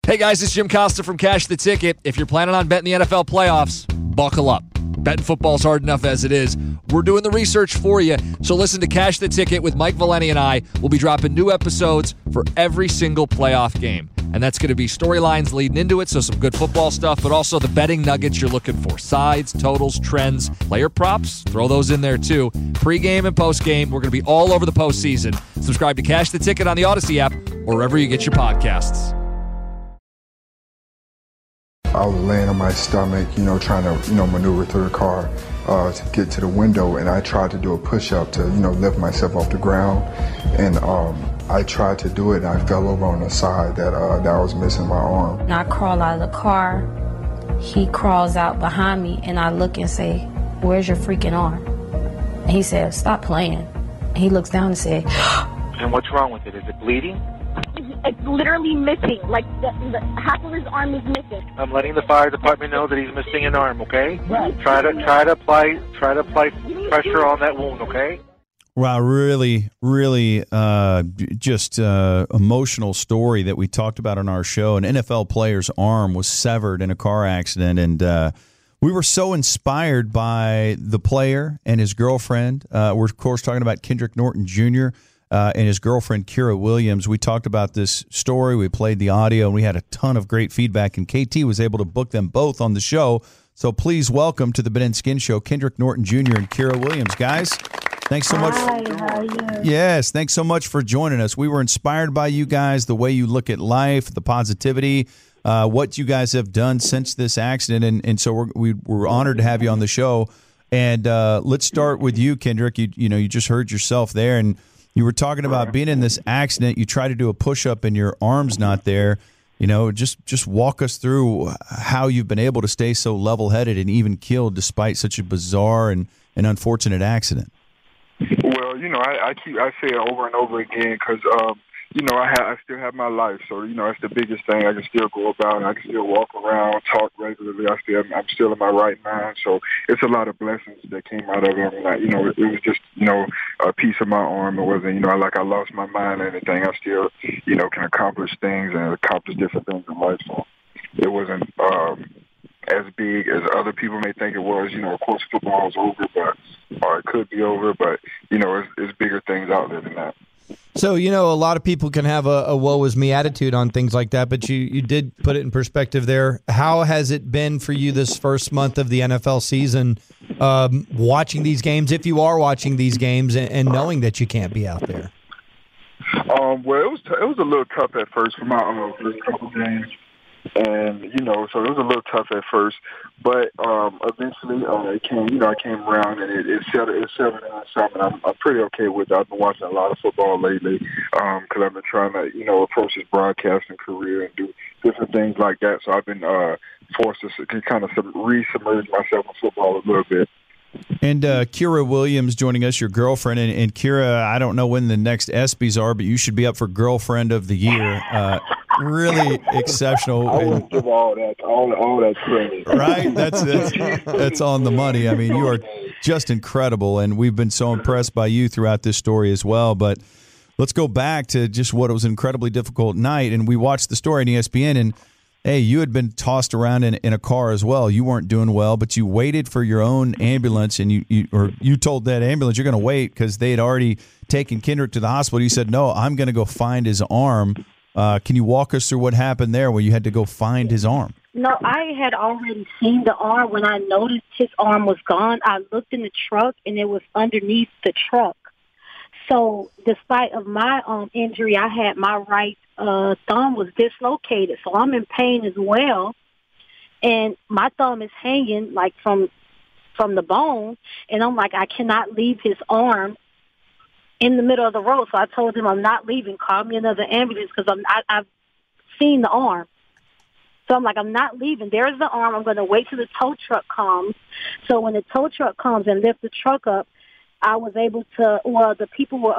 Hey guys, it's Jim Costa from Cash the Ticket. If you're planning on betting the NFL playoffs, buckle up. Betting football's hard enough as it is. We're doing the research for you. So listen to Cash the Ticket with Mike Valeni and I. We'll be dropping new episodes for every single playoff game. And that's going to be storylines leading into it, so some good football stuff, but also the betting nuggets you're looking for. Sides, totals, trends, player props, throw those in there too. Pre-game and post-game, we're going to be all over the postseason. Subscribe to Cash the Ticket on the Odyssey app or wherever you get your podcasts. I was laying on my stomach, trying to, maneuver through the car to get to the window, and I tried to do a push-up to, lift myself off the ground, and I tried to do it, and I fell over on the side that I was missing my arm. And I crawl out of the car, he crawls out behind me, and I look and say, "Where's your freaking arm?" And he said, "Stop playing." And he looks down and said, "And what's wrong with it? Is it bleeding?" It's literally missing. Like the half of his arm is missing. I'm letting the fire department know that he's missing an arm. Okay. Right. Try to apply pressure on that wound. Okay. Wow, really, really just emotional story that we talked about on our show. An NFL player's arm was severed in a car accident, and we were so inspired by the player and his girlfriend. We're, of course, talking about Kendrick Norton Jr., and his girlfriend, Kira Williams. We talked about this story. We played the audio, and we had a ton of great feedback, and KT was able to book them both on the show. So please welcome to the Ben and Skin Show, Kendrick Norton Jr. and Kira Williams. Guys, thanks so much. Hi, how are you? Yes, thanks so much for joining us. We were inspired by you guys, the way you look at life, the positivity, what you guys have done since this accident, and so we're honored to have you on the show. And let's start with you, Kendrick. You just heard yourself there, and you were talking about being in this accident. You try to do a push-up and your arm's not there. Just walk us through how you've been able to stay so level-headed and even keeled despite such a bizarre and unfortunate accident. Well, I say it over and over again because, I still have my life. So, that's the biggest thing. I can still go about and I can still walk around, talk regularly. I'm still in my right mind. So it's a lot of blessings that came out of it. It was just, a piece of my arm. It wasn't, like I lost my mind or anything. I still, can accomplish things and accomplish different things in life. So it wasn't as big as other people may think it was. Of course, football is over, or it could be over, but, it's bigger things out there than that. So, a lot of people can have a woe is me attitude on things like that, but you did put it in perspective there. How has it been for you this first month of the NFL season, watching these games, if you are watching these games, and knowing that you can't be out there? Well, it was a little tough at first for my first couple games. And, so it was a little tough at first, but eventually it came, I came around and it settled in something. I'm pretty okay with it. I've been watching a lot of football lately because I've been trying to, approach this broadcasting career and do different things like that. So I've been forced to kind of re-submerge myself in football a little bit. And Kira Williams joining us, your girlfriend. And Kira, I don't know when the next ESPYs are, but you should be up for Girlfriend of the Year. Really exceptional. I wouldn't give all that credit. Right? That's on the money. I mean, you are just incredible, and we've been so impressed by you throughout this story as well. But let's go back to just what it was an incredibly difficult night. And we watched the story on ESPN, and hey, you had been tossed around in a car as well. You weren't doing well, but you waited for your own ambulance, and you told that ambulance you're going to wait because they had already taken Kendrick to the hospital. You said, "No, I'm going to go find his arm." Can you walk us through what happened there where you had to go find his arm? No, I had already seen the arm. When I noticed his arm was gone, I looked in the truck, and it was underneath the truck. So despite of my injury, I had my right thumb was dislocated, so I'm in pain as well. And my thumb is hanging like from the bone, and I'm like, I cannot leave his arm in the middle of the road. So I told him, I'm not leaving. Call me another ambulance because I've seen the arm. So I'm like, I'm not leaving. There's the arm. I'm going to wait till the tow truck comes. So when the tow truck comes and lifts the truck up, I was able to, the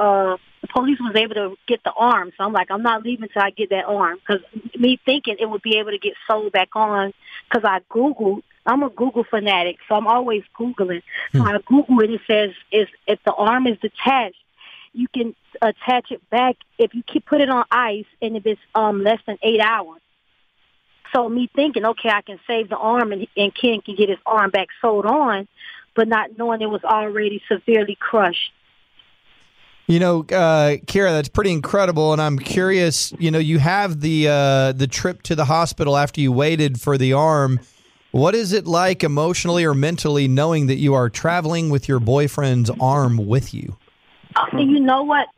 police was able to get the arm. So I'm like, I'm not leaving till I get that arm. Because me thinking it would be able to get sold back on, because I Googled. I'm a Google fanatic, so I'm always Googling. So I Google it. It says if the arm is detached, you can attach it back if you put it on ice and if it's less than 8 hours. So me thinking, okay, I can save the arm and Ken can get his arm back sewed on, but not knowing it was already severely crushed. You know, Kara, that's pretty incredible, and I'm curious. You know, you have the trip to the hospital after you waited for the arm. What is it like emotionally or mentally knowing that you are traveling with your boyfriend's arm with you? And you know what?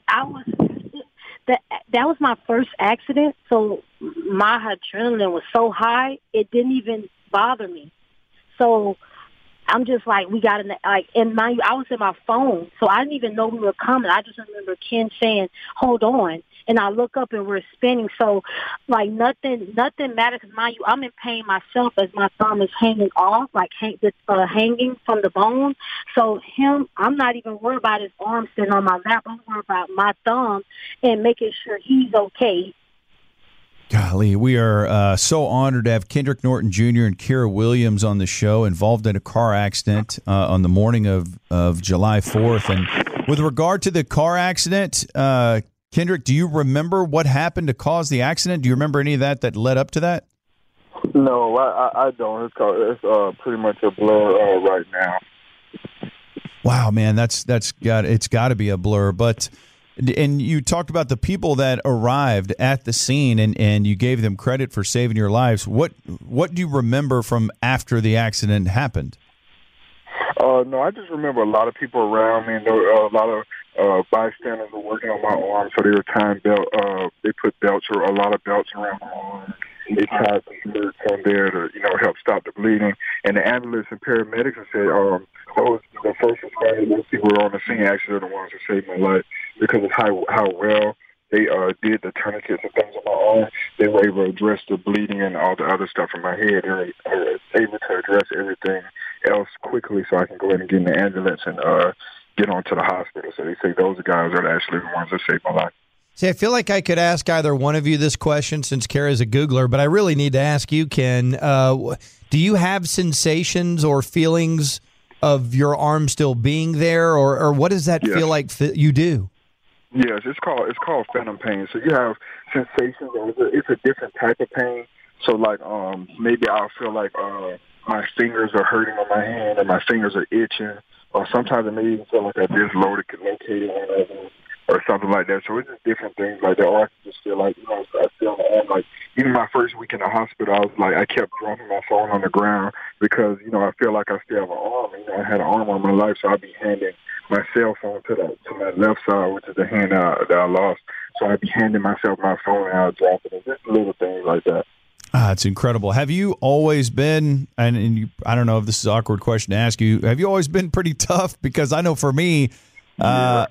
That was my first accident, so my adrenaline was so high it didn't even bother me. So I'm just like, we got in the, like, and mind you, I was in my phone, so I didn't even know we were coming. I just remember Ken saying, "Hold on," and I look up and we're spinning. So, like, nothing matters. Mind you, I'm in pain myself as my thumb is hanging off, like hanging from the bone. So I'm not even worried about his arm sitting on my lap. I'm worried about my thumb and making sure he's okay. Golly, we are so honored to have Kendrick Norton Jr. and Kira Williams on the show, involved in a car accident on the morning of July 4th. And with regard to the car accident, Kendrick, do you remember what happened to cause the accident? Do you remember any of that led up to that? No, I don't. It's pretty much a blur right now. Wow, man, it's got to be a blur. And you talked about the people that arrived at the scene, and you gave them credit for saving your lives. What do you remember from after the accident happened? No, I just remember a lot of people around me, and there were a lot of bystanders were working on my arm, so they were tying they put belts or a lot of belts around my arm. They tied some nerves on there to, help stop the bleeding. And the ambulance and paramedics said, those the first responders, those people who were on the scene actually are the ones who saved my life because of how well they did the tourniquets and things on my arm. They were able to address the bleeding and all the other stuff in my head. They were able to address everything else quickly so I can go ahead and get in the ambulance and get on to the hospital. So they say those guys are actually the ones that saved my life. See, I feel like I could ask either one of you this question since Kara's a Googler, but I really need to ask you, Ken, do you have sensations or feelings of your arm still being there, or what does that feel like you do? Yes, it's called phantom pain. So you have sensations, it's a different type of pain. So like maybe I'll feel like my fingers are hurting on my hand or my fingers are itching, or sometimes it may even feel like I dislocated on it. Or something like that. So it's just different things like that. Or I can just feel like, I feel my arm. Like, even my first week in the hospital, I was like, I kept dropping my phone on the ground because, I feel like I still have an arm. I had an arm on my life, so I'd be handing my cell phone to my left side, which is the hand that I lost. So I'd be handing myself my phone and I'd drop it. And just little things like that. It's incredible. Have you always been, I don't know if this is an awkward question to ask you, have you always been pretty tough? Because I know for me, right.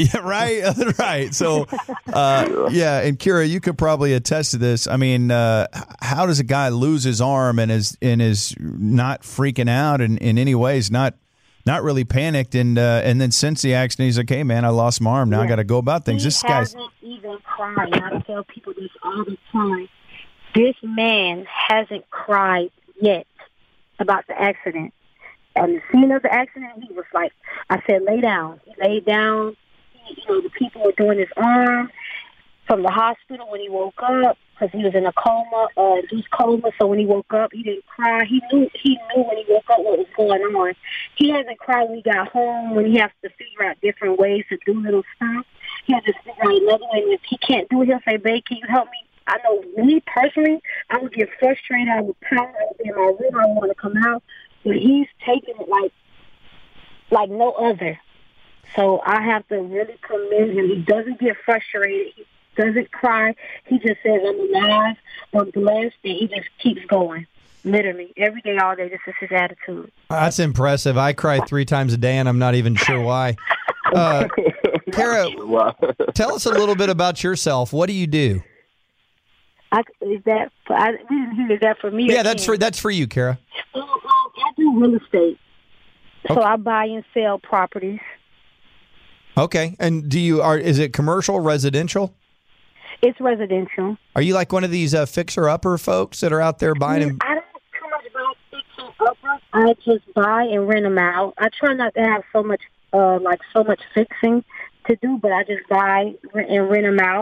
So, and Kira, you could probably attest to this. I mean, how does a guy lose his arm and is not freaking out and in any ways not really panicked and then since the accident he's like, hey man, I lost my arm, now I got to go about things. This guy's even cried. I tell people this all the time. This man hasn't cried yet about the accident. On the scene of the accident, he was like, I said, lay down. He laid down. The people were doing his arm from the hospital when he woke up because he was in a coma, induced coma. So when he woke up, he didn't cry. He knew when he woke up what was going on. He hasn't cried when he got home, when he has to figure out different ways to do little stuff. He has to figure out another way. And if he can't do it, he'll say, babe, can you help me? I know me personally, I would get frustrated. I would pound. I would be in my room. I would want to come out. But he's taking it like no other. So I have to really commend him. He doesn't get frustrated. He doesn't cry. He just says, I'm alive, I'm blessed, and he just keeps going. Literally, every day, all day, this is his attitude. That's impressive. I cry 3 times a day, and I'm not even sure why. Kara, tell us a little bit about yourself. What do you do? I didn't hear that for me. Yeah, that's for you, Kara. I do real estate. So I buy and sell properties. Okay. And is it commercial, residential? It's residential. Are you like one of these fixer-upper folks that are out there buying them? I don't too much about fixer-uppers. I just buy and rent them out. I try not to have so much fixing to do, but I just buy and rent them out.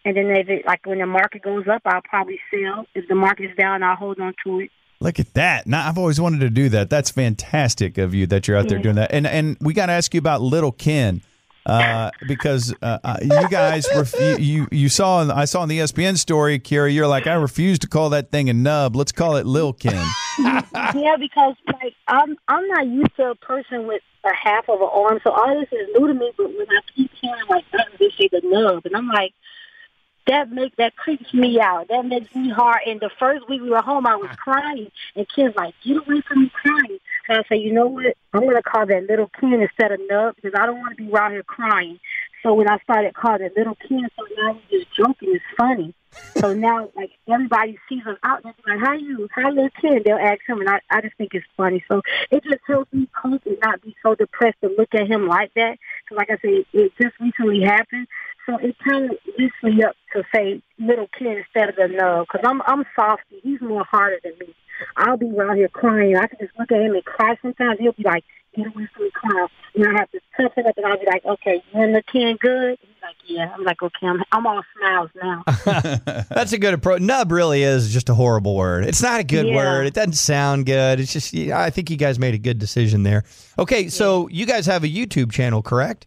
And then when the market goes up, I'll probably sell. If the market is down, I'll hold on to it. Look at that. Now, I've always wanted to do that. That's fantastic of you that you're out there doing that. And we got to ask you about Little Ken. Because you guys, I saw in the ESPN story, Kira, you're like, I refuse to call that thing a nub. Let's call it Lil Ken. Yeah, because I'm not used to a person with a half of an arm, so all this is new to me. But when I keep hearing they say the nub, and I'm like, that creeps me out. That makes me hard. And the first week we were home, I was crying, and kids like, get away from me crying. So I say, you know what? I'm going to call that Little Ken instead of Nub because I don't want to be around here crying. So when I started calling it Little Ken, so now we're just joking. It's funny. So now, everybody sees us out there, like, how Little Ken? They'll ask him, and I just think it's funny. So it just helps me cope and not be so depressed to look at him like that. Because like I said, it just recently happened. So it kind of lifts me up to say Little Ken instead of the Nub because I'm softy. He's more harder than me. I'll be around here crying. I can just look at him and cry sometimes. He'll be like, get away from me crying. And I have to tough it up, and I'll be like, okay, you and the Ken good? He's like, yeah. I'm like, okay, I'm all smiles now. That's a good approach. Nub really is just a horrible word. It's not a good word. It doesn't sound good. It's just, I think you guys made a good decision there. Okay, so you guys have a YouTube channel, correct?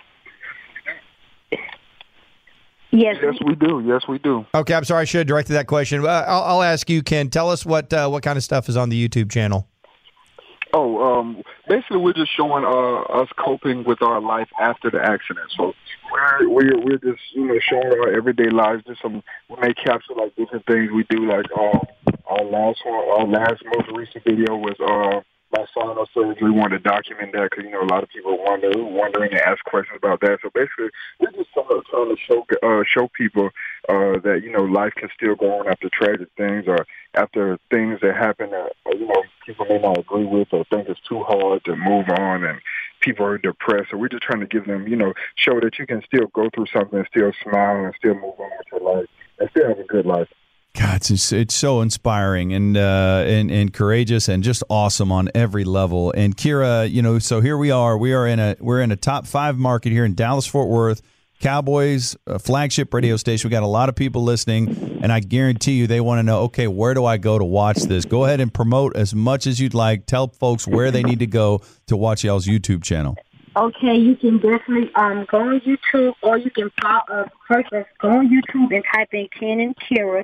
Yes, we do. Yes, we do. Okay, I'm sorry I should have directed that question. I'll ask you, Ken. Tell us what kind of stuff is on the YouTube channel. Basically, we're just showing us coping with our life after the accident. So we're just showing our everyday lives. We may capture different things we do. Like our last most recent video was my sinus surgery. We wanted to document that because a lot of people are wondering and ask questions about that. So basically, we're just trying to show people that life can still go on after tragic things or after things that happen that people may not agree with or think it's too hard to move on and people are depressed. So we're just trying to give them show that you can still go through something and still smile and still move on with your life and still have a good life. God, it's so inspiring and courageous and just awesome on every level. And Kira, so here we are. We're in a top 5 market here in Dallas-Fort Worth. Cowboys, flagship radio station. We got a lot of people listening, and I guarantee you they want to know, okay, where do I go to watch this? Go ahead and promote as much as you'd like. Tell folks where they need to go to watch y'all's YouTube channel. Okay, you can definitely go on YouTube, or you can first let's go on YouTube and type in Ken and Kira,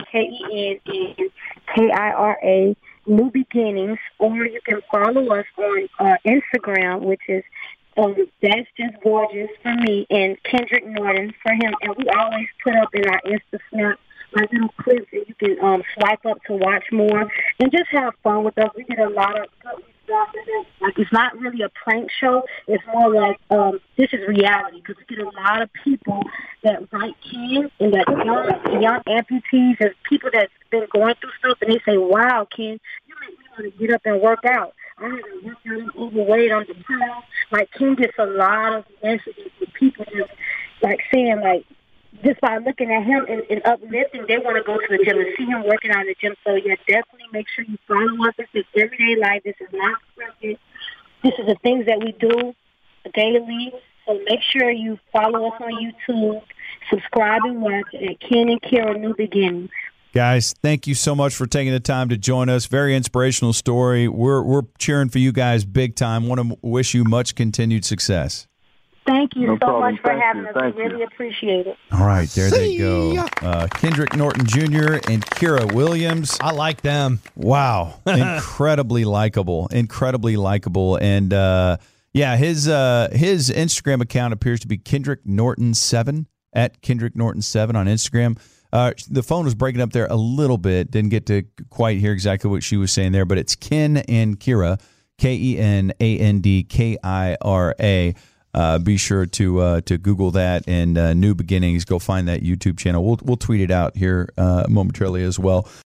KenNKira, New Beginnings, or you can follow us on Instagram, which is That's Just Gorgeous for me, and Kendrick Norton for him. And we always put up in our Insta Snap little clips that you can swipe up to watch more and just have fun with us. We get a lot of good stuff. It's not really a prank show. It's more like this is reality because we get a lot of people that write Ken and that young amputees and people that's been going through stuff, and they say, wow, Ken, you make me want to get up and work out. I haven't worked out, I'm overweight, I'm depressed. Ken gets a lot of messages from people just saying just by looking at him and uplifting, they want to go to the gym and see him working out in the gym. So, yeah, definitely make sure you follow us. This is everyday life. This is not scripted. This is the things that we do daily. So make sure you follow us on YouTube, subscribe and watch at Ken and Kira New Beginnings. Guys, thank you so much for taking the time to join us. Very inspirational story. We're cheering for you guys big time. Want to wish you much continued success. Thank you so much for Thank having you. us. Thank We really you. appreciate it. All right, there they go. Kendrick Norton Jr. and Kira Williams. I like them. Wow. Incredibly likable. And his Instagram account appears to be Kendrick Norton 7 at Kendrick Norton 7 on Instagram. The phone was breaking up there a little bit. Didn't get to quite hear exactly what she was saying there, but it's Ken and Kira, KenAndKira. Be sure to Google that and New Beginnings. Go find that YouTube channel. We'll tweet it out here momentarily as well.